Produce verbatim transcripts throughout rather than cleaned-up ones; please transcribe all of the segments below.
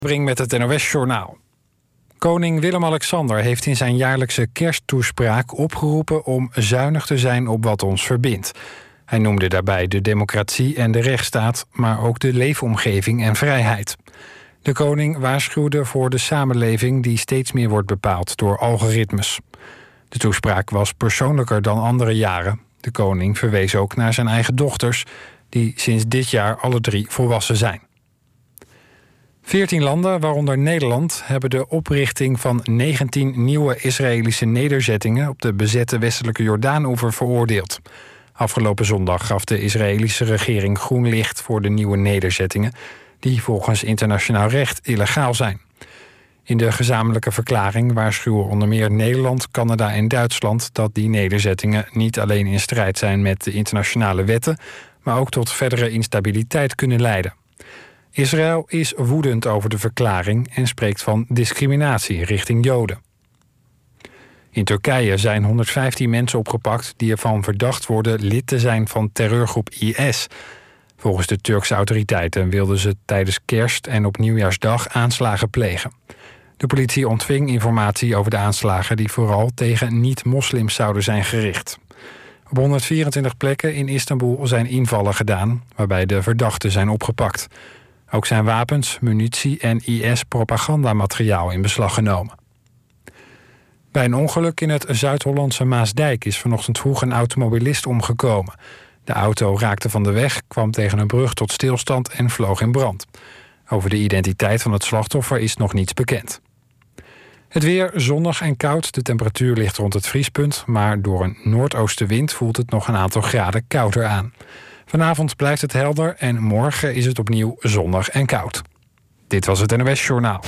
Breng met het N O S-journaal. Koning Willem-Alexander heeft in zijn jaarlijkse kersttoespraak opgeroepen om zuinig te zijn op wat ons verbindt. Hij noemde daarbij de democratie en de rechtsstaat, maar ook de leefomgeving en vrijheid. De koning waarschuwde voor de samenleving die steeds meer wordt bepaald door algoritmes. De toespraak was persoonlijker dan andere jaren. De koning verwees ook naar zijn eigen dochters, die sinds dit jaar alle drie volwassen zijn. Veertien landen, waaronder Nederland, hebben de oprichting van negentien nieuwe Israëlische nederzettingen op de bezette westelijke Jordaanoever veroordeeld. Afgelopen zondag gaf de Israëlische regering groen licht voor de nieuwe nederzettingen, die volgens internationaal recht illegaal zijn. In de gezamenlijke verklaring waarschuwen onder meer Nederland, Canada en Duitsland dat die nederzettingen niet alleen in strijd zijn met de internationale wetten, maar ook tot verdere instabiliteit kunnen leiden. Israël is woedend over de verklaring en spreekt van discriminatie richting Joden. In Turkije zijn honderdvijftien mensen opgepakt die ervan verdacht worden lid te zijn van terreurgroep I S. Volgens de Turkse autoriteiten wilden ze tijdens kerst en op nieuwjaarsdag aanslagen plegen. De politie ontving informatie over de aanslagen die vooral tegen niet-moslims zouden zijn gericht. Op honderdvierentwintig plekken in Istanbul zijn invallen gedaan, waarbij de verdachten zijn opgepakt. Ook zijn wapens, munitie en I S-propagandamateriaal in beslag genomen. Bij een ongeluk in het Zuid-Hollandse Maasdijk is vanochtend vroeg een automobilist omgekomen. De auto raakte van de weg, kwam tegen een brug tot stilstand en vloog in brand. Over de identiteit van het slachtoffer is nog niets bekend. Het weer zonnig en koud. De temperatuur ligt rond het vriespunt, maar door een noordoostenwind voelt het nog een aantal graden kouder aan. Vanavond blijft het helder en morgen is het opnieuw zonnig en koud. Dit was het N O S-journaal.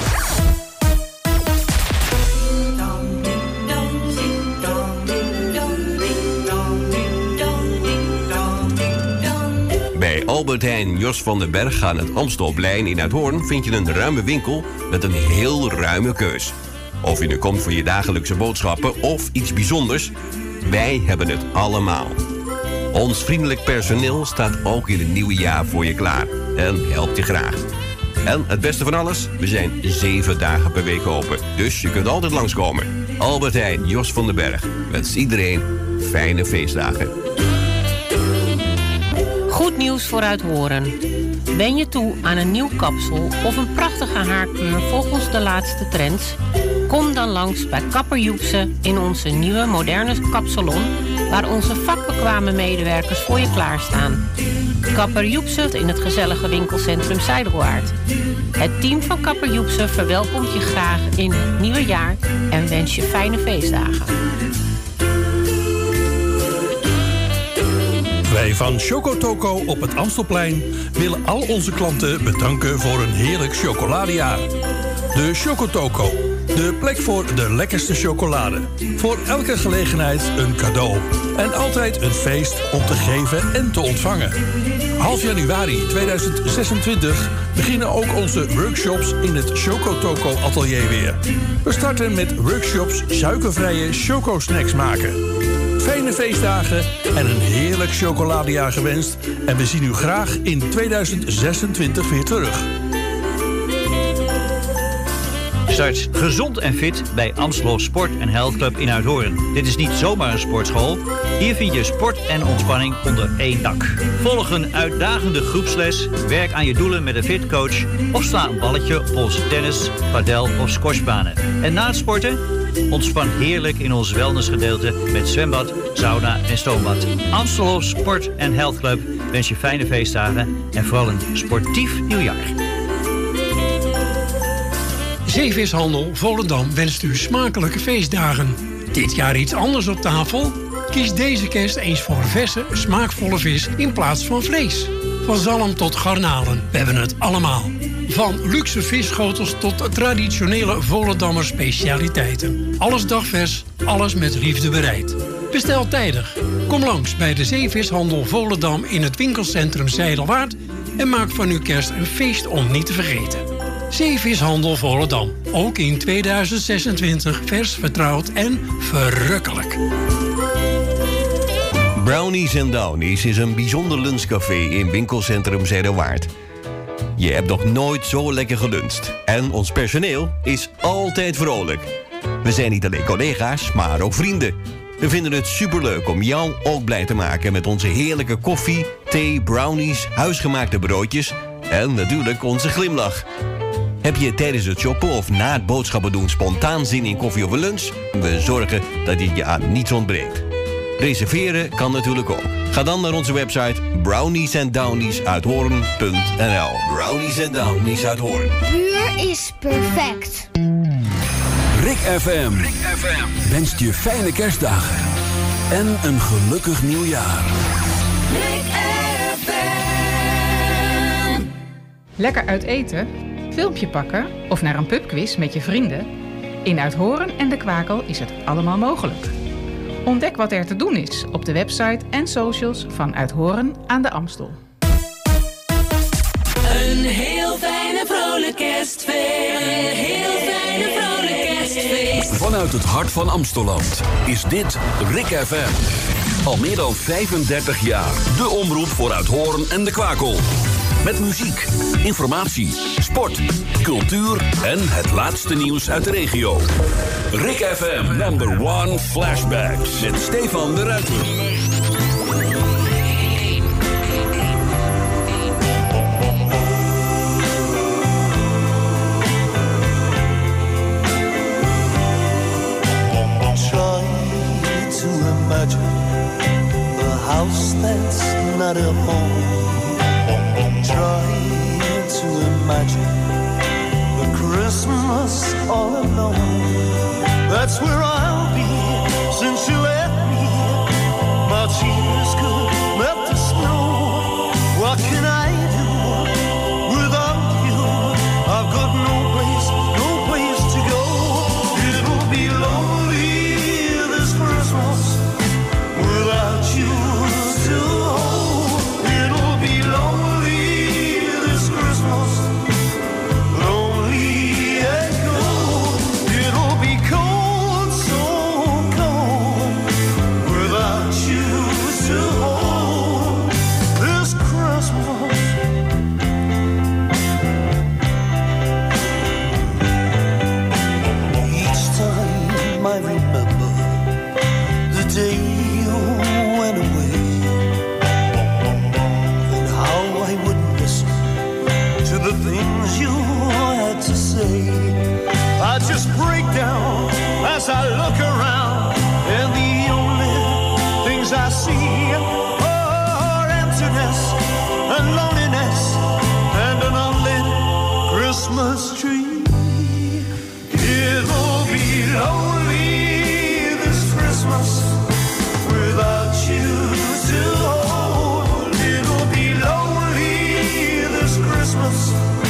Bij Albert Heijn Jos van den Berg aan het Amstelplein in Uithoorn vind je een ruime winkel met een heel ruime keus. Of je nu komt voor je dagelijkse boodschappen of iets bijzonders, wij hebben het allemaal. Ons vriendelijk personeel staat ook in het nieuwe jaar voor je klaar en helpt je graag. En het beste van alles, we zijn zeven dagen per week open, dus je kunt altijd langskomen. Albert Heijn Jos van den Berg wens iedereen fijne feestdagen. Goed nieuws voor Uithoorn. Ben je toe aan een nieuw kapsel of een prachtige haarkleur volgens de laatste trends? Kom dan langs bij Kapper Joepse in onze nieuwe moderne kapsalon, waar onze vakbekwame medewerkers voor je klaarstaan. Kapper Joepse in het gezellige winkelcentrum Zijderwaard. Het team van Kapper Joepse verwelkomt je graag in het nieuwe jaar en wens je fijne feestdagen. Wij van Choco Toco op het Amstelplein willen al onze klanten bedanken voor een heerlijk chocoladejaar. De Choco Toco, de plek voor de lekkerste chocolade. Voor elke gelegenheid een cadeau. En altijd een feest om te geven en te ontvangen. Half januari tweeduizend zesentwintig beginnen ook onze workshops in het Choco Toco atelier weer. We starten met workshops suikervrije choco-snacks maken. Fijne feestdagen en een heerlijk chocoladejaar gewenst. En we zien u graag in tweeduizend zesentwintig weer terug. Start gezond en fit bij Amstelhof Sport en Health Club in Uithoorn. Dit is niet zomaar een sportschool. Hier vind je sport en ontspanning onder één dak. Volg een uitdagende groepsles, werk aan je doelen met een fit coach of sla een balletje op onze tennis, padel of squashbanen. En na het sporten, ontspan heerlijk in ons wellnessgedeelte met zwembad, sauna en stoombad. Amstelhof Sport en Health Club wens je fijne feestdagen en vooral een sportief nieuwjaar. Zeevishandel Volendam wenst u smakelijke feestdagen. Dit jaar iets anders op tafel? Kies deze kerst eens voor verse, smaakvolle vis in plaats van vlees. Van zalm tot garnalen, we hebben het allemaal. Van luxe visschotels tot traditionele Volendammer specialiteiten. Alles dagvers, alles met liefde bereid. Bestel tijdig. Kom langs bij de Zeevishandel Volendam in het winkelcentrum Zijdelwaard en maak van uw kerst een feest om niet te vergeten. Zeevishandel Volendam. Ook in tweeduizend zesentwintig vers, vertrouwd en verrukkelijk. Brownies and Downies is een bijzonder lunchcafé in winkelcentrum Zijderwaard. Je hebt nog nooit zo lekker geluncht. En ons personeel is altijd vrolijk. We zijn niet alleen collega's, maar ook vrienden. We vinden het superleuk om jou ook blij te maken met onze heerlijke koffie, thee, brownies, huisgemaakte broodjes en natuurlijk onze glimlach. Heb je tijdens het shoppen of na het boodschappen doen spontaan zin in koffie of een lunch? We zorgen dat dit je aan niets ontbreekt. Reserveren kan natuurlijk ook. Ga dan naar onze website brownies and downies uit hoorn punt n l. Brownies and Downies uit Hoorn. Buur is perfect. Rick F M wenst je fijne kerstdagen en een gelukkig nieuwjaar. Rick F M. Lekker uit eten, filmpje pakken of naar een pubquiz met je vrienden? In Uithoren en De Kwakel is het allemaal mogelijk. Ontdek wat er te doen is op de website en socials van Uithoren aan de Amstel. Een heel fijne vrolijk kerstfeest. Een heel fijne vrolijk kerstfeest. Vanuit het hart van Amstelland is dit Rick F M. Al meer dan vijfendertig jaar de omroep voor Uithoren en De Kwakel. Met muziek, informatie, sport, cultuur en het laatste nieuws uit de regio. Rick F M number one flashbacks met Stefan de Ruiter. Try to imagine the house that's not a home. Try to imagine the Christmas all alone. That's where I'll be since you left me. My tears could melt the snow. What can I do without you? I've got no place, no place to go. It'll be lonely this Christmas without you to hold. It'll be lonely this Christmas, lonely and cold. It'll be cold, so cold, without you to hold this Christmas. Each time I remember the day you went away, and how I would listen to the things you had to say. I just break down as I look around, and the only things I see are emptiness and loneliness and an unlit Christmas tree. It'll be lonely this Christmas without you to hold. It'll be lonely this Christmas,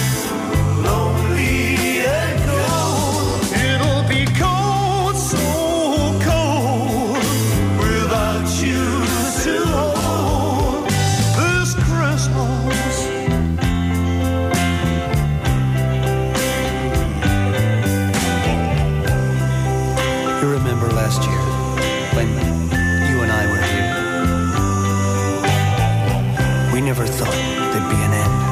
lonely and cold. It'll be cold, so cold, without you to hold this Christmas. You remember last year when you and I were here? We never thought there'd be an end.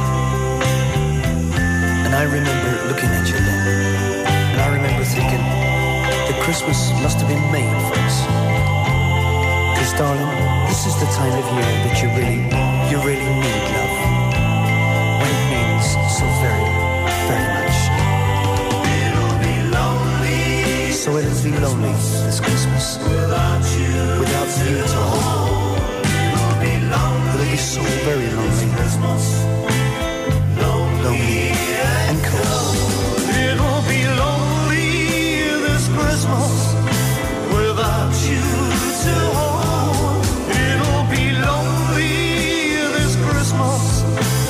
And I remember looking at you then, and I remember thinking that Christmas must have been made for us. Because darling, this is the time of year that you really, you really need love. When it means so very, very much. It'll be lonely. So it'll be lonely this Christmas without you, without you to hold. It'll be lonely. It'll be so very lonely. Lonely and cold. It'll be lonely this Christmas without you to hold. It'll be lonely this Christmas,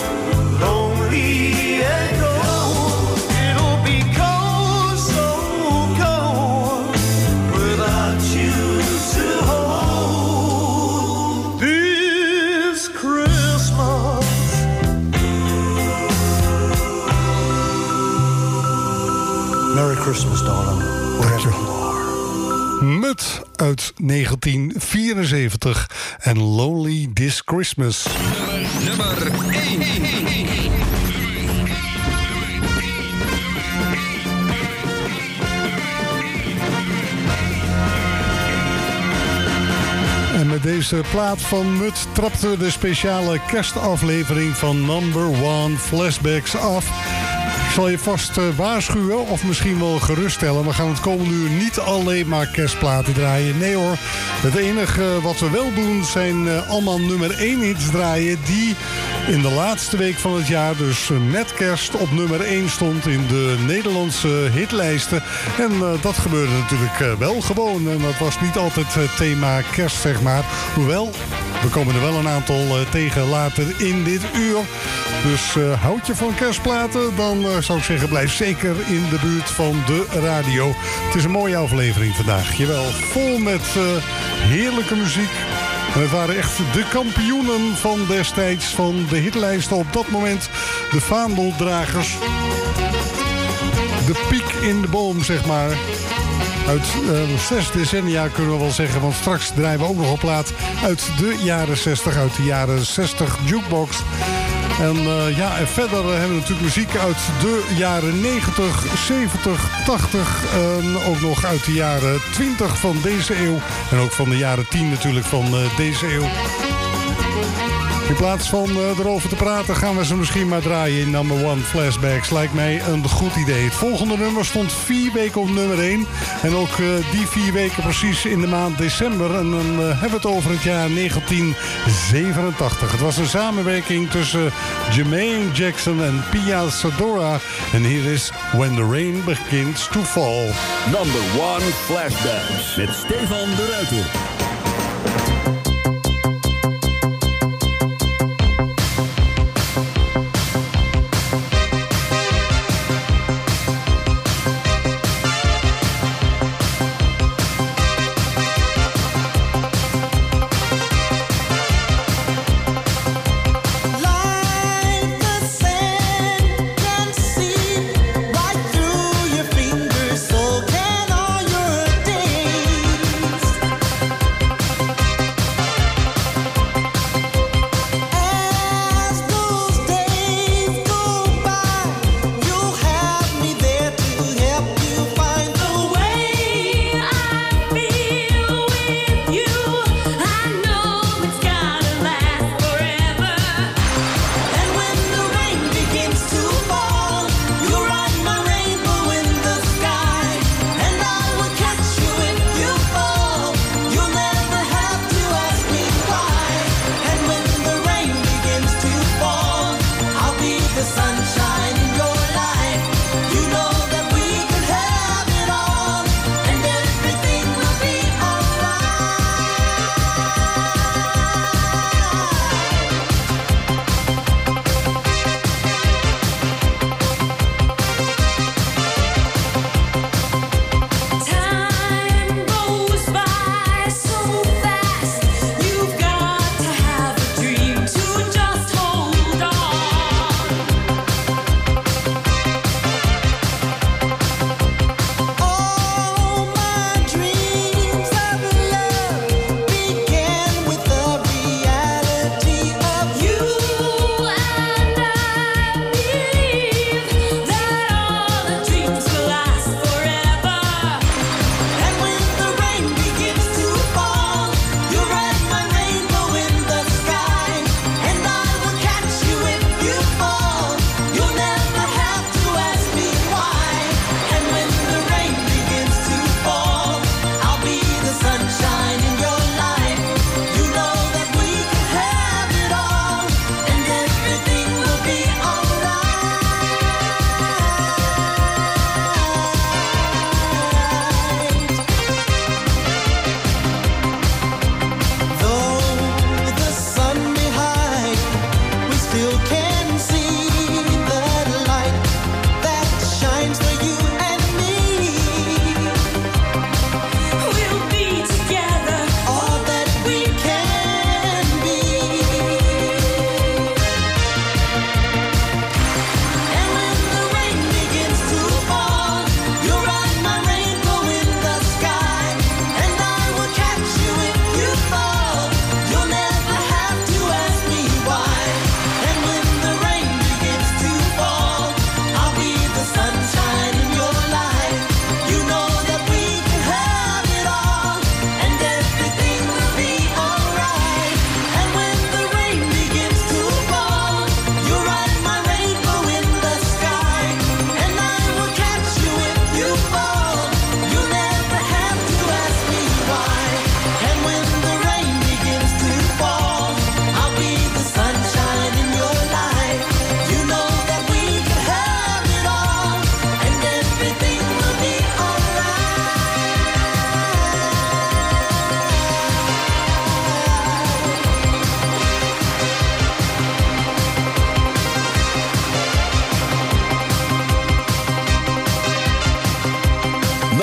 lonely and cold. It'll be cold, so cold, without you to hold this Christmas. Merry Christmas, darling, wherever you are. Mut uit negentien vierenzeventig en Lonely This Christmas. Nummer één. met deze plaat van Mut trapte de speciale kerstaflevering van Number One Flashbacks af. Ik zal je vast uh, waarschuwen of misschien wel geruststellen. We gaan het komende uur niet alleen maar kerstplaten draaien. Nee hoor, het enige wat we wel doen zijn uh, allemaal nummer één hits draaien... die in de laatste week van het jaar, dus uh, met kerst, op nummer één stond in de Nederlandse hitlijsten. En uh, dat gebeurde natuurlijk uh, wel gewoon. En dat was niet altijd uh, thema kerst, zeg maar. Hoewel, we komen er wel een aantal uh, tegen later in dit uur. Dus uh, houd je van kerstplaten, dan uh, zou ik zeggen, blijf zeker in de buurt van de radio. Het is een mooie aflevering vandaag. Jawel, vol met uh, heerlijke muziek. En het waren echt de kampioenen van destijds van de hitlijsten op dat moment. De vaandeldragers. De piek in de boom, zeg maar. Uit uh, zes decennia kunnen we wel zeggen. Want straks draaien we ook nog een plaat uit de jaren zestig. Uit de jaren zestig jukebox. En uh, ja, en verder uh, hebben we natuurlijk muziek uit de jaren negentig, zeventig, tachtig. En ook nog uit de jaren twintig van deze eeuw. En ook van de jaren tien natuurlijk van uh, deze eeuw. In plaats van uh, erover te praten gaan we ze misschien maar draaien in Number One Flashbacks. Lijkt mij een goed idee. Het volgende nummer stond vier weken op nummer één. En ook uh, die vier weken precies in de maand december. En dan uh, hebben we het over het jaar negentien zevenentachtig. Het was een samenwerking tussen Jermaine Jackson en Pia Sadora. En hier is When the Rain Begins to Fall. Number One Flashbacks met Stefan de Ruiter. Fingers, so can all your days.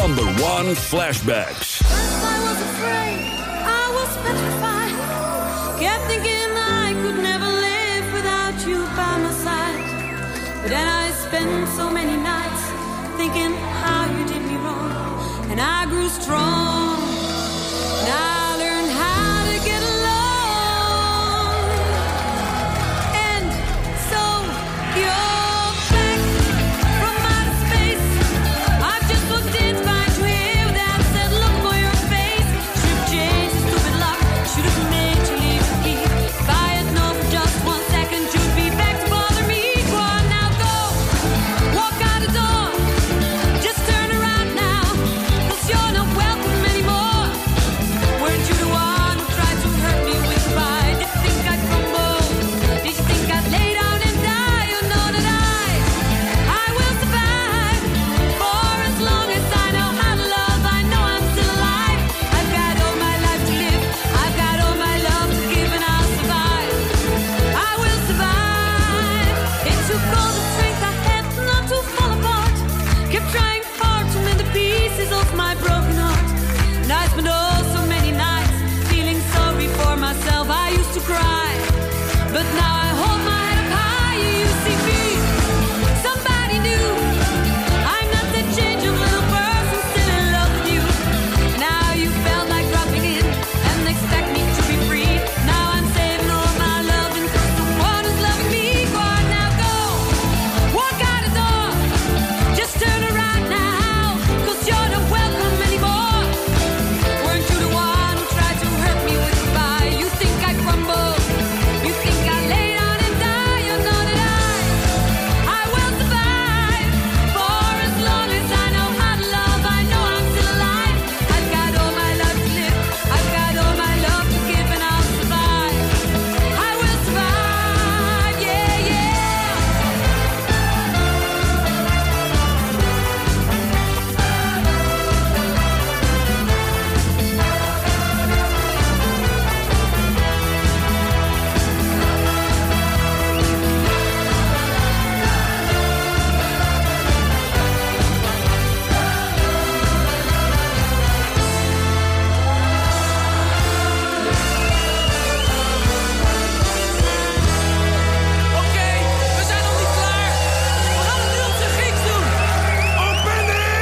Number One Flashbacks. I was afraid, I was petrified. Kept thinking I could never live without you by my side. But then I spent so many nights thinking how you did me wrong. And I grew strong. And I learned how to get along. And so you're back from outer space. I've just walked in, find you here without said look for your face. Should've changed the stupid lock. Should've made you leave the key. If I had known for just one second you'd be back to bother me. Go on now, go. Walk out the door. Just turn around now. 'Cause you're not welcome anymore. Weren't you the one who tried to hurt me with goodbye? Did you think I'd crumble? Did you think I'd lay down and die? You know that I, I will survive. For as long as I know how to love, I know I'm still alive. I've got all my life to live. I've got all my love to give, and I'll survive. I will survive. It took all the strength I had not to fall apart. Kept trying hard to mend the pieces of my broken heart. And I spent oh so many nights feeling sorry for myself. I used to cry, but now I hold my head up high. You see me, somebody new. I'm not that change of little person still in love with you. Now you felt like dropping in and expect me to be free. Now I'm saving all my love and someone who's loving me. Go on now, go. Walk out the door. Just turn around now. 'Cause you're not welcome anymore. Weren't you the one who tried to hurt me with goodbye? You think I crumble? You think I lay down and die? You know that I, I will survive. For as long as I know how to love, I know I'm still alive. I've got all my life to live. I've got all my love to give, and I'll survive. I will survive, yeah, yeah. Oké, we zijn nog niet klaar. We gaan het nu op zijn Grieks doen. Open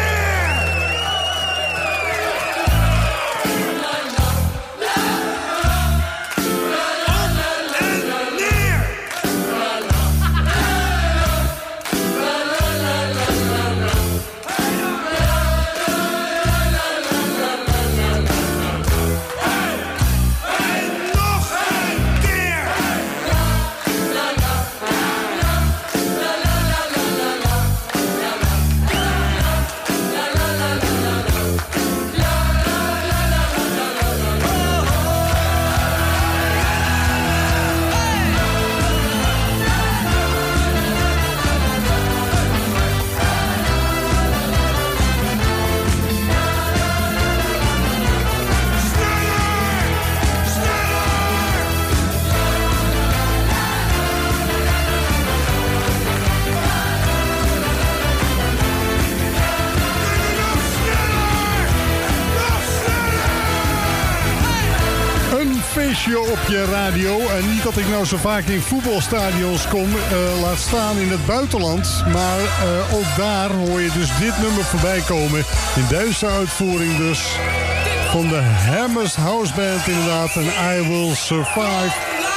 Een feestje op je radio. En niet dat ik nou zo vaak in voetbalstadions kom, uh, laat staan in het buitenland. Maar uh, ook daar hoor je dus dit nummer voorbij komen. In Duitse uitvoering dus. Van de Hammers House Band inderdaad. En I Will Survive.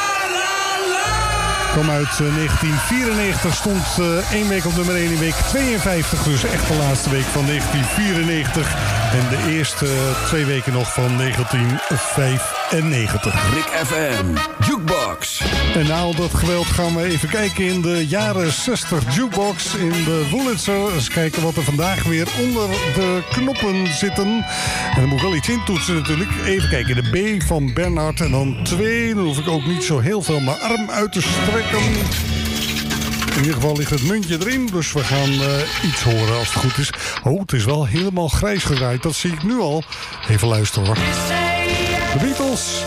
Kwam uit uh, negentien vierennegentig. Stond uh, één week op nummer één in week tweeënvijftig. Dus echt de laatste week van negentien vierennegentig. En de eerste uh, twee weken nog van negentien vijfennegentig. Rick F M, Jukebox. En na al dat geweld gaan we even kijken in de jaren zestig Jukebox in de Wurlitzer. Eens kijken wat er vandaag weer onder de knoppen zitten. En dan moet ik wel iets intoetsen natuurlijk. Even kijken, de B van Bernhard en dan twee. Dan hoef ik ook niet zo heel veel mijn arm uit te strekken. In ieder geval ligt het muntje erin, dus we gaan uh, iets horen als het goed is. Oh, het is wel helemaal grijs gedraaid, dat zie ik nu al. Even luisteren hoor. De Beatles.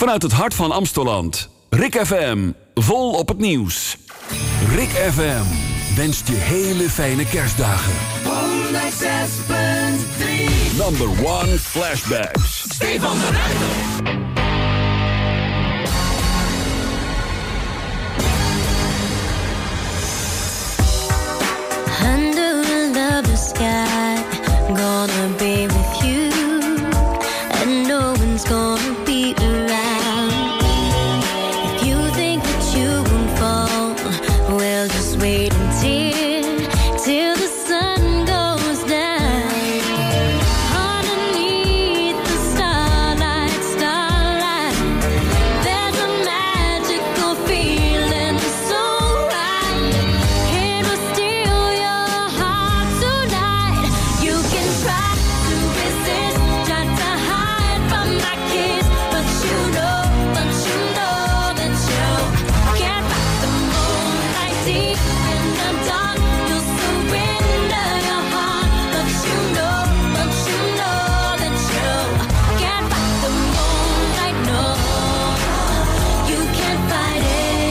Vanuit het hart van Amsteland. Rick F M, vol op het nieuws. Rick F M wenst je hele fijne kerstdagen. honderdzes punt drie Number one Flashbacks. Stefan de Ruiter. Under a lover's sky, gonna be with you, and no one's gonna be around. If you think that you won't fall, well, just wait until, till the sun goes down. Underneath the starlight, starlight, there's a magical feeling so right. It will steal your heart tonight. You can try to resist, try to hide from my kiss, but you know, but you know that you can't fight the moonlight deep in the dark. You'll surrender your heart, but you know, but you know that you can't fight the moonlight. No, you can't fight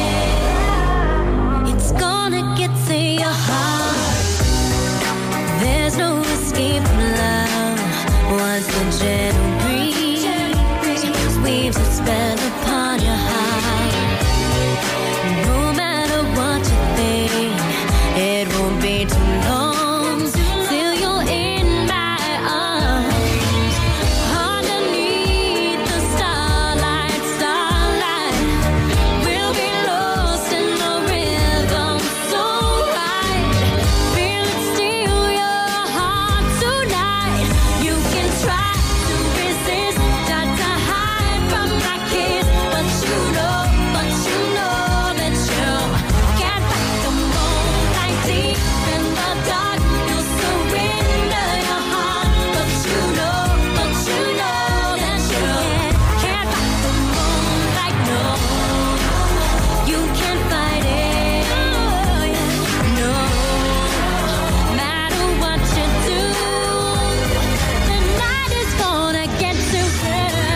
it. It's gonna get to your heart. There's no escape from love. Once the gentle breeze weaves a spell upon your heart. No matter what you think, it won't be too long till you're in my arms. Underneath the starlight, starlight, we'll be lost in the rhythm so right. Feel it steal your heart tonight. You can try to resist, try to hide from my kiss, but you know, but you know that you can't fight the moonlight deep in the dark. You'll surrender your heart, but you know, but you know that you can't fight the moonlight. No, you can't fight it. No, matter what you do, the night is gonna get to her.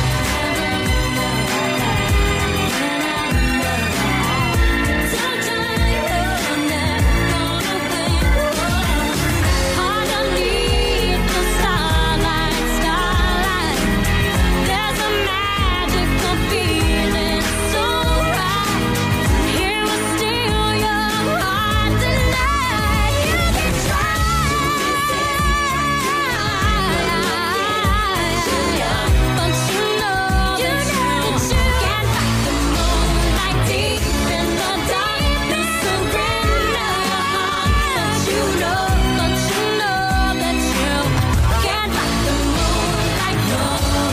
Underneath the starlight, starlight, there's a magical feeling so right. Here will steal your heart tonight. You can try, but you know that you can't fight the moonlight deep in the dark. You surrender your heart, but you know, but you know that you can't fight the moonlight. No,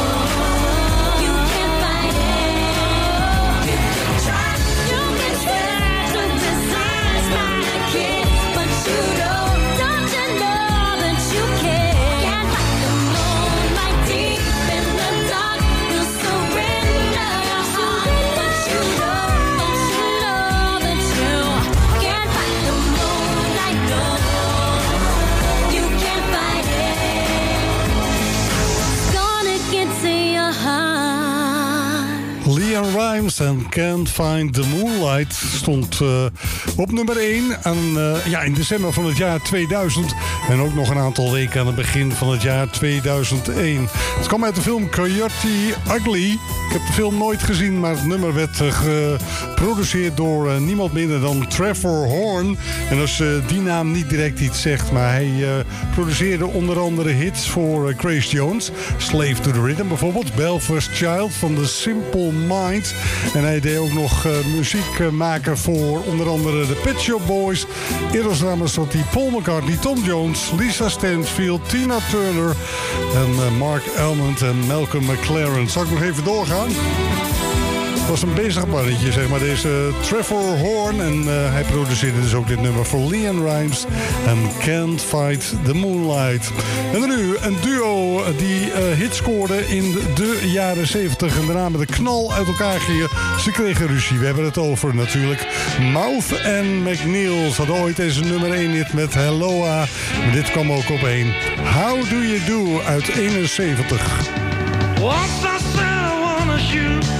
you can't fight it. You can try, you can try to resist my kiss, but you know, don't you know that you can't fight the moonlight deep in the dark. You surrender your heart, but you know, but you know that you can't fight the moonlight. No, you can't fight it. It's gonna get to your heart. Leon Rimes en Can't Find the Moonlight stond uh, op nummer één aan, uh, ja, in december van het jaar tweeduizend. En ook nog een aantal weken aan het begin van het jaar tweeduizend één. Het kwam uit de film Coyote Ugly. Ik heb de film nooit gezien, maar het nummer werd uh, geproduceerd door uh, niemand minder dan Trevor Horn. En als uh, die naam niet direct iets zegt, maar hij uh, produceerde onder andere hits voor uh, Grace Jones. Slave to the Rhythm bijvoorbeeld. Belfast Child van The Simple Minds. En hij deed ook nog uh, muziek uh, maken voor onder andere de Pet Shop Boys, Eros Ramazzotti, Paul McCartney, Tom Jones, Lisa Stansfield, Tina Turner en uh, Mark Almond en Malcolm McLaren. Zal ik nog even doorgaan? Het was een bezig mannetje, zeg maar, deze Trevor Horn. En uh, hij produceerde dus ook dit nummer voor Leon Rimes en Can't Fight the Moonlight. En dan nu een duo die uh, hits scoorde in de jaren zeventig en daarna met een knal uit elkaar gingen. Ze kregen ruzie. We hebben het over natuurlijk Mouth en McNeil. Ze hadden ooit deze nummer één hit met Helloa. Maar dit kwam ook op één. How Do You Do uit eenenzeventig. Once I said I wanna shoot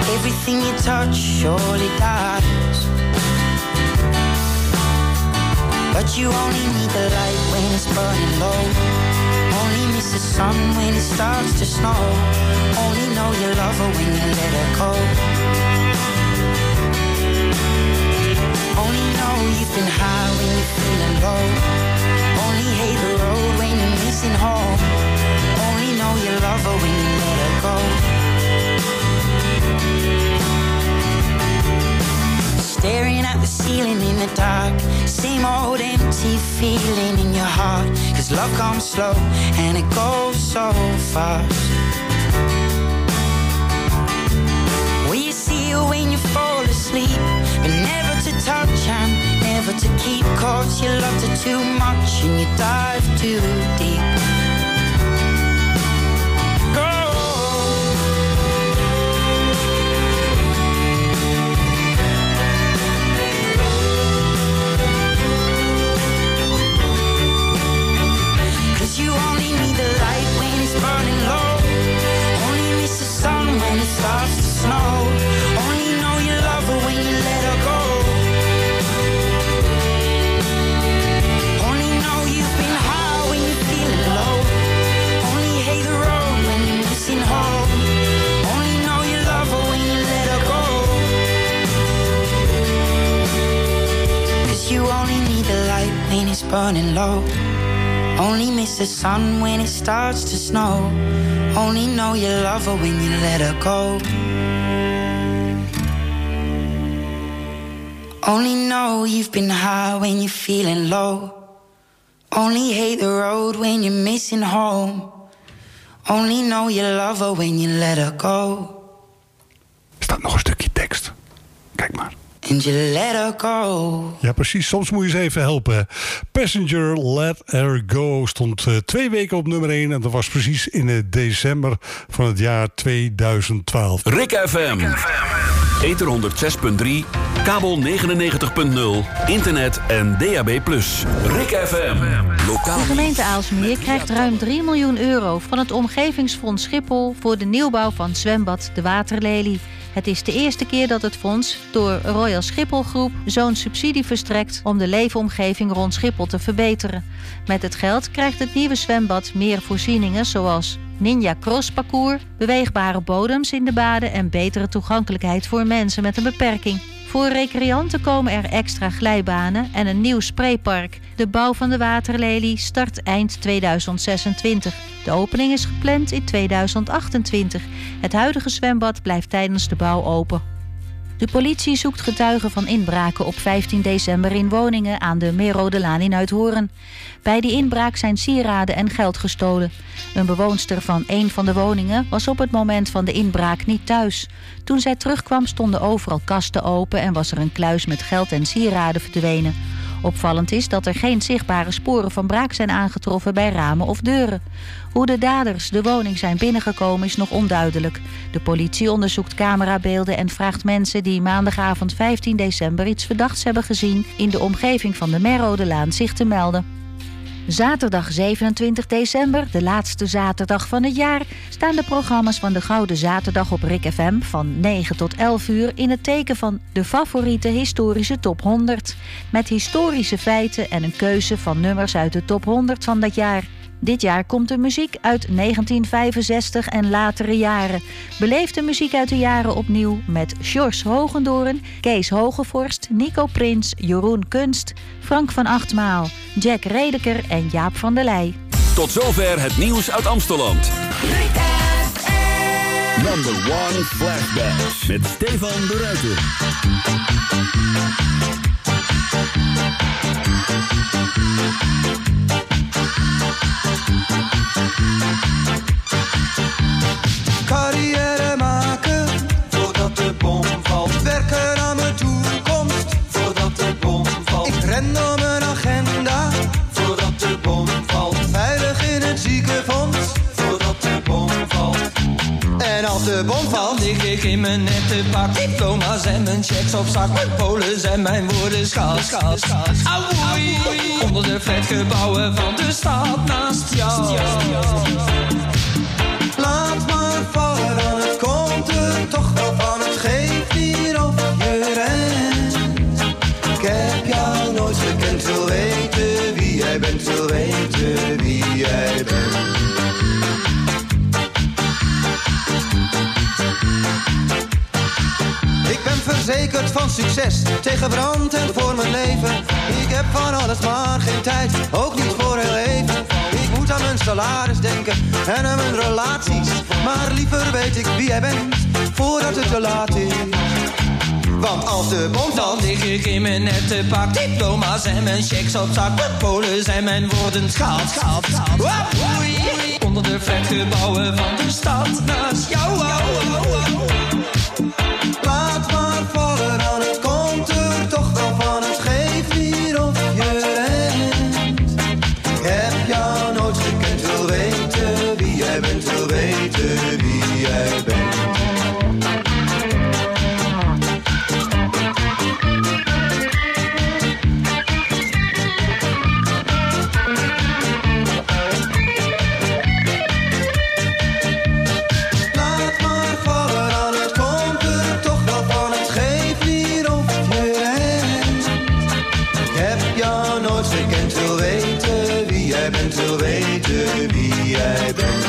Everything you touch surely dies. But you only need the light when it's burning low. Only miss the sun when it starts to snow. Only know you love her when you let her go. Only know you've been high when you're feeling low. Only hate the road when you're missing home. Only know you love her when you let her go. Staring at the ceiling in the dark. Same old empty feeling in your heart. Cause love comes slow and it goes so fast. Will you see her when you fall asleep? But never to touch and never to keep. Cause you loved her too much and you dive too deep. Starts to snow. Only know you love her when you let her go. Only know you've been high when you're feeling low. Only hate the road when you're missing home. Only know you love her when you let her go. Cause you only need the light when it's burning low. Only miss the sun when it starts to snow. Only know you love her when you let her go. Only know you've been high when you're feeling low. Only hate the road when you're missing home. Only know you love her when you let her go. Er staat nog een stukje tekst. Kijk maar. And you let her go. Ja, precies. Soms moet je ze even helpen. Passenger, Let Her Go stond uh, twee weken op nummer één. En dat was precies in uh, december van het jaar tweeduizend twaalf. Rik F M. Ether honderdzes punt drie. Kabel negenennegentig punt nul. Internet en D A B plus. Rik F M. Lokaal. De gemeente Aalsmeer krijgt ruim drie miljoen euro van het Omgevingsfonds Schiphol voor de nieuwbouw van zwembad De Waterlelie. Het is de eerste keer dat het fonds door Royal Schiphol Groep zo'n subsidie verstrekt om de leefomgeving rond Schiphol te verbeteren. Met het geld krijgt het nieuwe zwembad meer voorzieningen zoals Ninja Cross parcours, beweegbare bodems in de baden en betere toegankelijkheid voor mensen met een beperking. Voor recreanten komen er extra glijbanen en een nieuw spraypark. De bouw van de Waterlelie start eind tweeduizend zesentwintig. De opening is gepland in tweeduizend achtentwintig. Het huidige zwembad blijft tijdens de bouw open. De politie zoekt getuigen van inbraken op vijftien december in woningen aan de Merodelaan in Uithoorn. Bij die inbraak zijn sieraden en geld gestolen. Een bewoonster van een van de woningen was op het moment van de inbraak niet thuis. Toen zij terugkwam stonden overal kasten open en was er een kluis met geld en sieraden verdwenen. Opvallend is dat er geen zichtbare sporen van braak zijn aangetroffen bij ramen of deuren. Hoe de daders de woning zijn binnengekomen is nog onduidelijk. De politie onderzoekt camerabeelden en vraagt mensen die maandagavond vijftien december iets verdachts hebben gezien in de omgeving van de Merodelaan zich te melden. Zaterdag zevenentwintig december, de laatste zaterdag van het jaar, staan de programma's van de Gouden Zaterdag op Rik F M van negen tot elf uur in het teken van de favoriete historische top honderd. Met historische feiten en een keuze van nummers uit de top honderd van dat jaar. Dit jaar komt de muziek uit negentien vijfenzestig en latere jaren. Beleef de muziek uit de jaren opnieuw met Sjors Hogendoorn, Kees Hogevorst, Nico Prins, Jeroen Kunst, Frank van Achtmaal, Jack Redeker en Jaap van der Leij. Tot zover het nieuws uit Amsteland. Number one flashback met Stefan de Ruiter. Carrière maken voordat de bom valt. Werken aan mijn toekomst voordat de bom valt. Ik ren door mijn agenda voordat de bom valt. Veilig in het ziekenfonds voordat de bom valt. En als de bom valt, dan lig ik in mijn nette pak. Diploma's en mijn checks op zak. Mijn polen en mijn woorden schaal, schaal, schaal. Auwoei, onder de flatgebouwen van de stad naast jou. Laat maar vallen, dan het komt er toch wel van. Het van succes, tegen brand en voor mijn leven. Ik heb van alles maar geen tijd, ook niet voor heel even. Ik moet aan mijn salaris denken en aan mijn relaties. Maar liever weet ik wie jij bent, voordat het te laat is. Want als de bom dan lig ik in mijn nette pak. Diploma's en mijn checks op zak. Mijn polen zijn mijn woorden schaald, schaald, schaald. Onder de flatgebouwen van de stad naast jou. Laat maar vallen, dan het komt er toch wel van. Het geeft niet of je rent. Ik heb jou nooit gekend, wil weten wie jij bent, wil weten wie jij bent. Wil weten wie jij bent.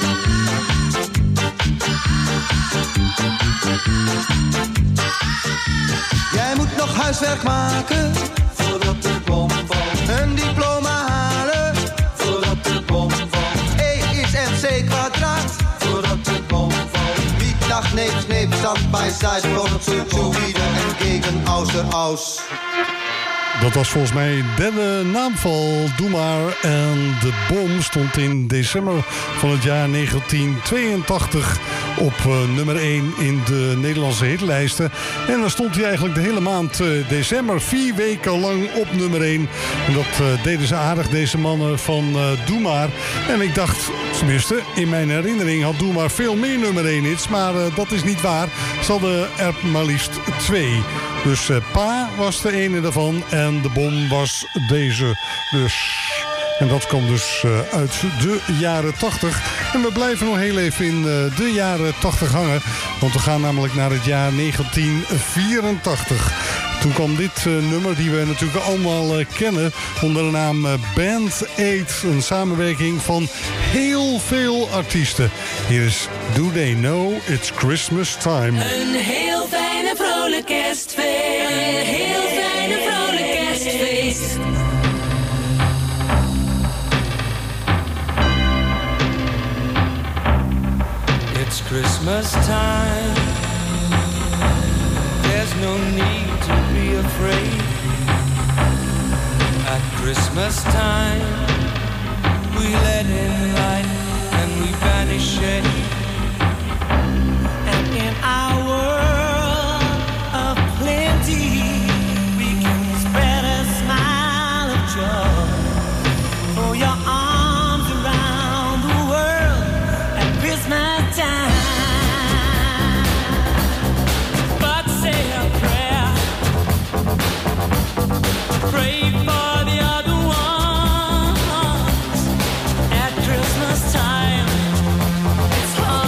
Jij moet nog huiswerk maken voordat de bom valt. Een diploma halen voordat de bom valt. E is mc kwadraat voordat de bom valt. Wie dacht neep, neep, stand bij side, product, zu, wieder en gegen, außer, aus. Dat was volgens mij de derde naamval. Doe maar. En de bom stond in december van het jaar negentien tweeëntachtig op uh, nummer één in de Nederlandse hitlijsten. En dan stond hij eigenlijk de hele maand uh, december vier weken lang op nummer één. En dat uh, deden ze aardig, deze mannen van uh, Doe maar. En ik dacht, tenminste, in mijn herinnering had Doe maar veel meer nummer één hits. Maar uh, dat is niet waar. Ze hadden er maar liefst twee. Dus uh, Pa was de ene daarvan en de bom was deze. Dus. En dat kwam dus uh, uit de jaren tachtig. En we blijven nog heel even in uh, de jaren tachtig hangen. Want we gaan namelijk naar het jaar negentien vierentachtig. Toen kwam dit uh, nummer die we natuurlijk allemaal uh, kennen onder de naam uh, Band aid. Een samenwerking van heel veel artiesten. Hier is Do They Know It's Christmas Time. Een heel fijne vrolijk kerstfeest. Een heel fijne vrolijk kerstfeest. It's Christmas time. There's no need to be afraid. At Christmas time, we let in light and we banish shade. And in our world of plenty, we can spread a smile of joy. For your arms around the world at Christmas time. But say a prayer, pray for the other ones. At Christmas time, it's hard.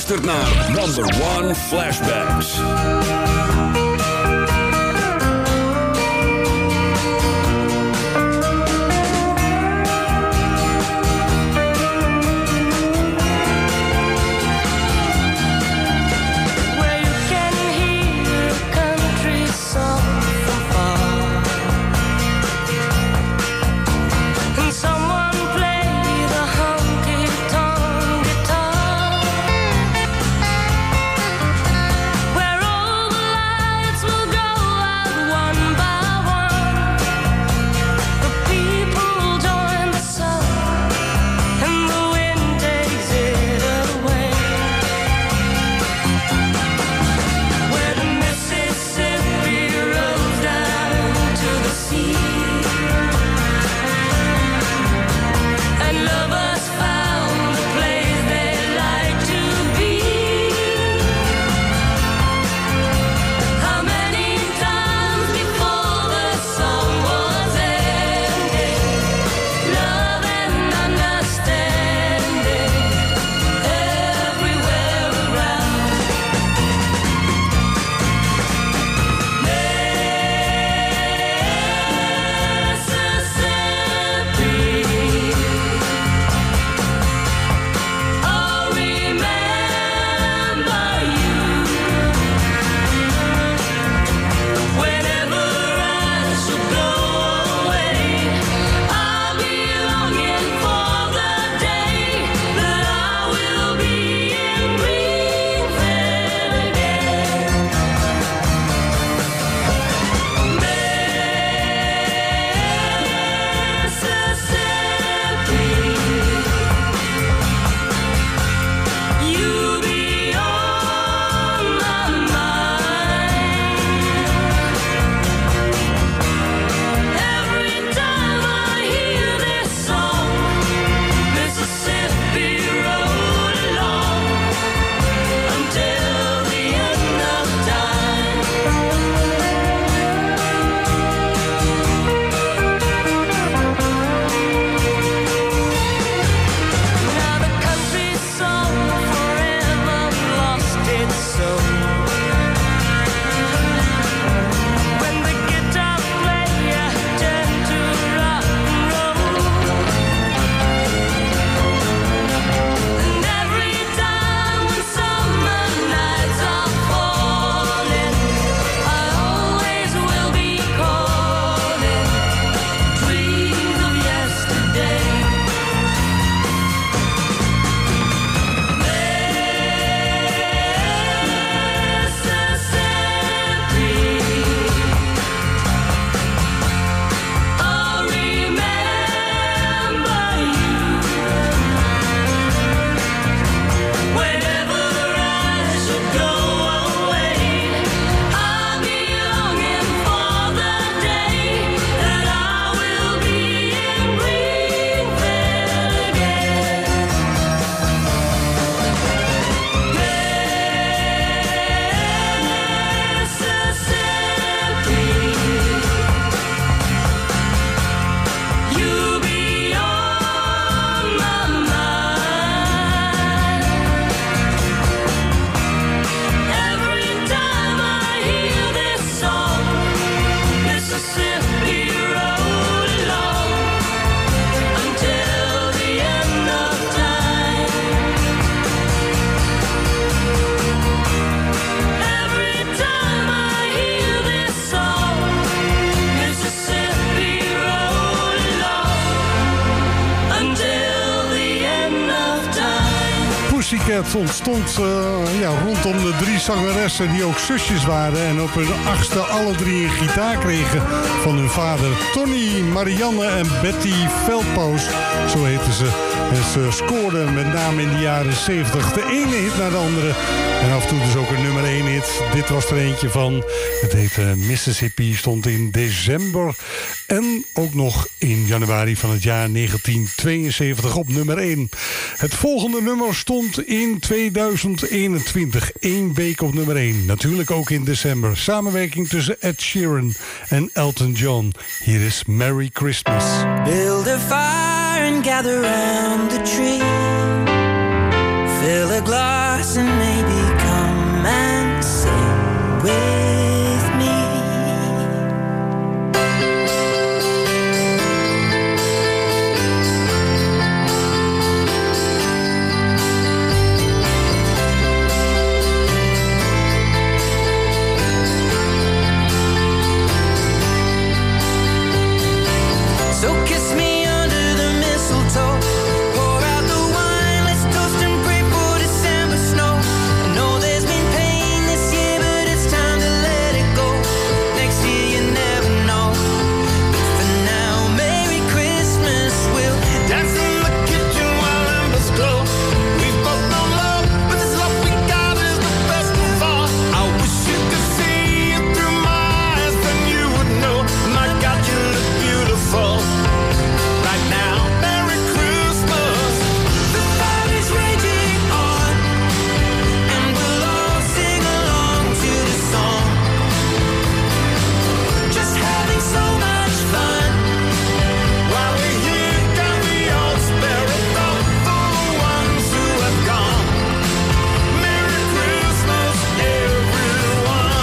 luistert naar Number One Flashbacks. Pussycat ontstond uh, ja, rondom de drie zangeressen die ook zusjes waren en op hun achtste alle drie een gitaar kregen van hun vader. Tony, Marianne en Betty Veldpoos, zo heten ze. En ze scoorden met name in de jaren zeventig de ene hit naar de andere. En af en toe dus ook een nummer één hit. Dit was er eentje van. Het heette Mississippi, stond in december. En ook nog in januari van het jaar negentien tweeënzeventig op nummer één. Het volgende nummer stond in tweeduizend eenentwintig. Eén week op nummer één. Natuurlijk ook in december. Samenwerking tussen Ed Sheeran en Elton John. Hier is Merry Christmas. Build a fire and gather round the tree. Fill a glass and with me. So kiss me under the mistletoe. Pour out the wine, let's toast and pray for December snow. I know there's been pain this year, but it's time to let it go. Next year you never know. But for now, Merry Christmas. We'll dance in the kitchen while embers glow. We've both known love, but this love we got is the best of all. I wish you could see it through my eyes, then you would know. My God, you look beautiful. Right now, Merry Christmas. The fire is raging on, and we'll all sing along to the song. Just having so much fun. While we're here, can we all spare a thought for the ones who have gone? Merry Christmas, everyone.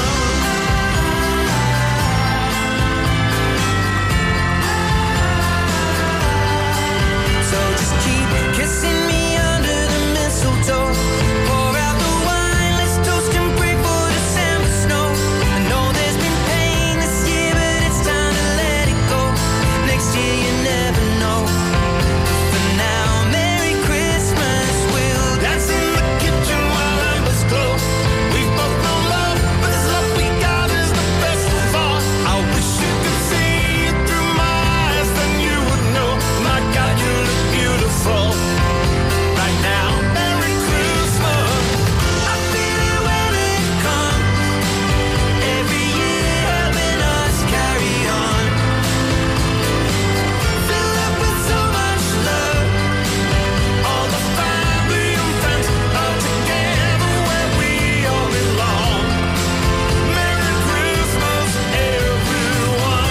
So just keep kissing me under the mistletoe. Pour out the wine, let's toast and pray for December snow. I know there's been pain this year, but it's time to let it go. Next year you never know. For now, Merry Christmas. We'll dance in the kitchen while embers glow. We've both known love, but this love we got is the best of all. I wish you could see it through my eyes, then you would know. My God, you look beautiful. Right now, Merry Christmas. I feel it when it comes. Every year helping us carry on. Fill up with so much love. All the family and friends are together where we all belong. Merry Christmas, everyone.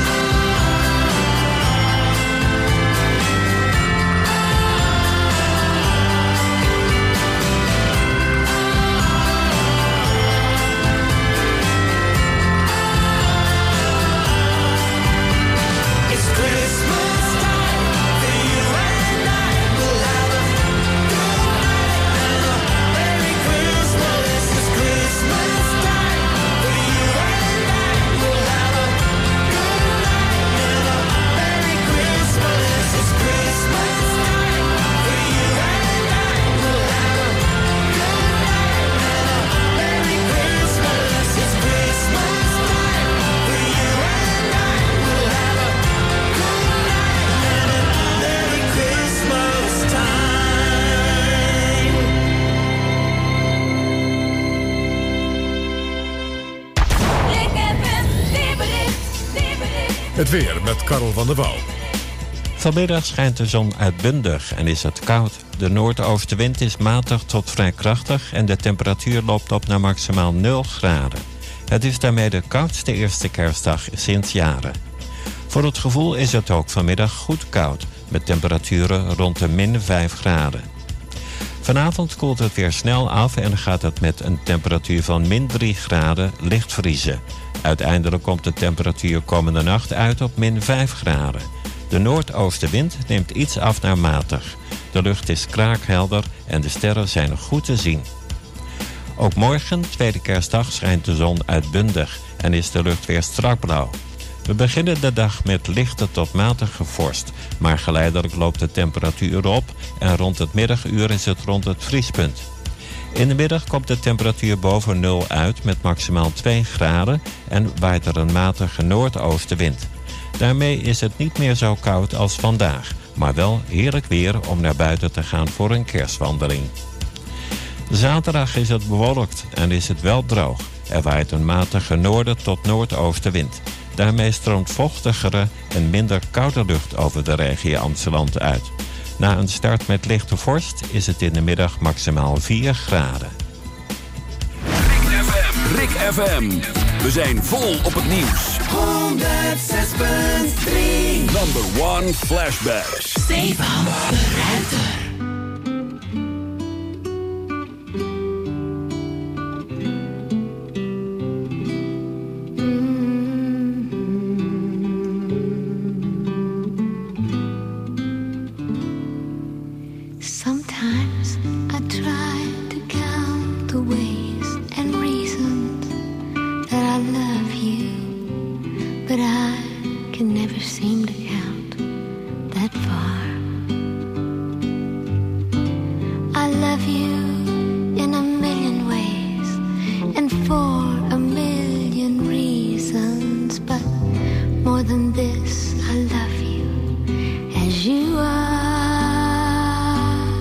It's Christmas time for you and I. We'll have a good night and a Merry Christmas. It's Christmas time for you and I. We'll have a good night and a Merry Christmas. It's Christmas time for you and I. We'll have a good night and a Merry Christmas. It's Christmas time for you and I. We'll have a good night and a Merry Christmas time. Het weer met Karel van der Wouw. Vanmiddag schijnt de zon uitbundig en is het koud. De noordoostenwind is matig tot vrij krachtig en de temperatuur loopt op naar maximaal nul graden. Het is daarmee de koudste eerste kerstdag sinds jaren. Voor het gevoel is het ook vanmiddag goed koud, met temperaturen rond de min vijf graden. Vanavond koelt het weer snel af en gaat het met een temperatuur van min drie graden licht vriezen. Uiteindelijk komt de temperatuur komende nacht uit op min vijf graden. De noordoostenwind neemt iets af naar matig. De lucht is kraakhelder en de sterren zijn goed te zien. Ook morgen, tweede kerstdag, schijnt de zon uitbundig en is de lucht weer strak blauw. We beginnen de dag met lichte tot matige vorst, maar geleidelijk loopt de temperatuur op en rond het middaguur is het rond het vriespunt. In de middag komt de temperatuur boven nul uit met maximaal twee graden en waait er een matige noordoostenwind. Daarmee is het niet meer zo koud als vandaag, maar wel heerlijk weer om naar buiten te gaan voor een kerstwandeling. Zaterdag is het bewolkt en is het wel droog. Er waait een matige noorden tot noordoostenwind. Daarmee stroomt vochtigere en minder koude lucht over de regio Amsterdam uit. Na een start met lichte vorst is het in de middag maximaal vier graden. Rik F M. Rik F M. We zijn vol op het nieuws. honderdzes punt drie. Number one flashbacks. Stefan de Ruiter. I can never seem to count that far. I love you in a million ways and for a million reasons, but more than this, I love you as you are.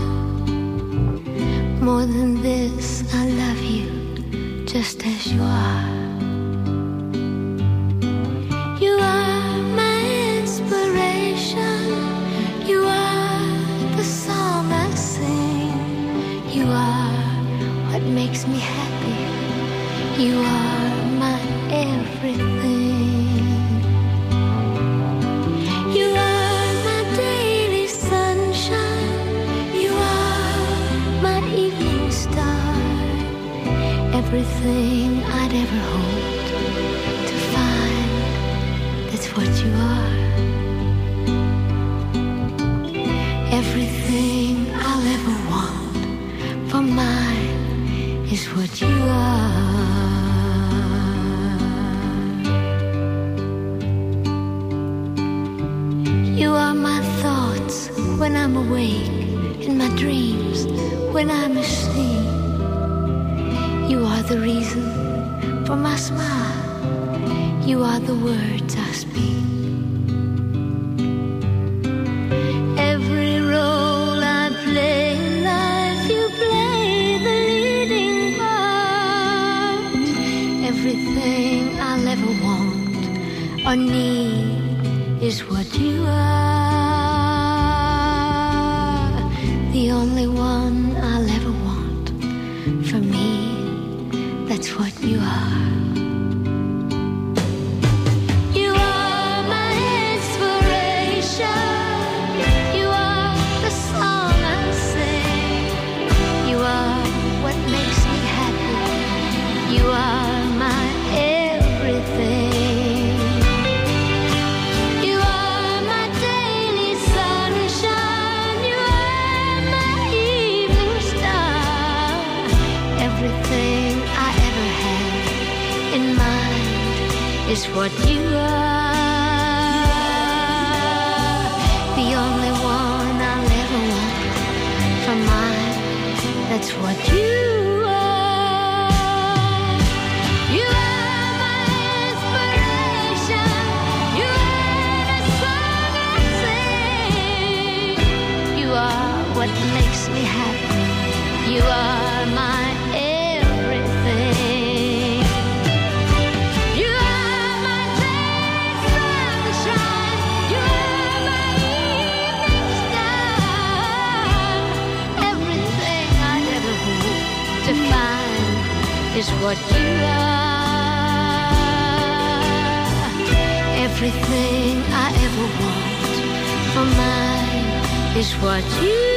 More than this, I love you just as you are. You are my inspiration. You are the song I sing. You are what makes me happy. You are my everything. You are my daily sunshine. You are my evening star. Everything I'd ever hoped to find, that's what you are. Everything I'll ever want for mine is what you are. You are my thoughts when I'm awake, in my dreams when I'm asleep. You are the reason for my smile. You are the words I speak. Every role I play in life, you play the leading part. Everything I'll ever want or need is what you are. The only one I'll ever want for me, that's what you are. You are my inspiration. You are the song I sing. You are what makes me happy. You are my everything. You are my daily sunshine. You are my evening star. Everything I ever had in mind is what you are. The only one I'll ever want for mine, that's what you are. You are my inspiration. You are the song I sing. You are what makes me happy. You are my everything. You are my daily sunshine. You are my evening star. Everything I'd ever hope to find is what you are. Everything I ever want for mine is what you are.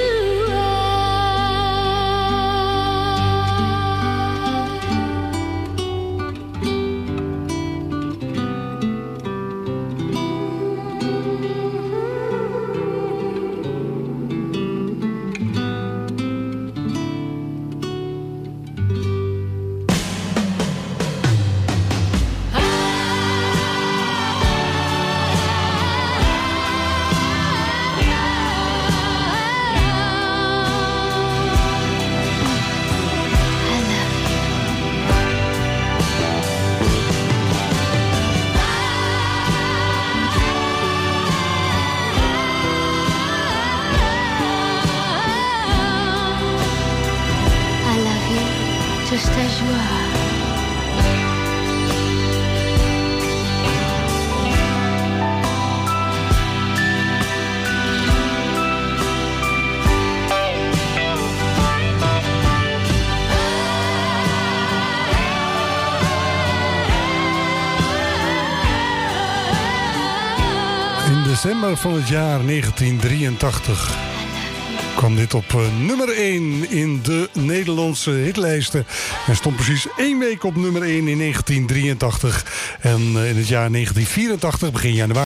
Just as you are. In december van het jaar negentien drieëntachtig kwam dit op uh, nummer één in de Nederlandse hitlijsten. En stond precies één week op nummer één in negentien drieëntachtig. En uh, in het jaar negentien vierentachtig, begin januari,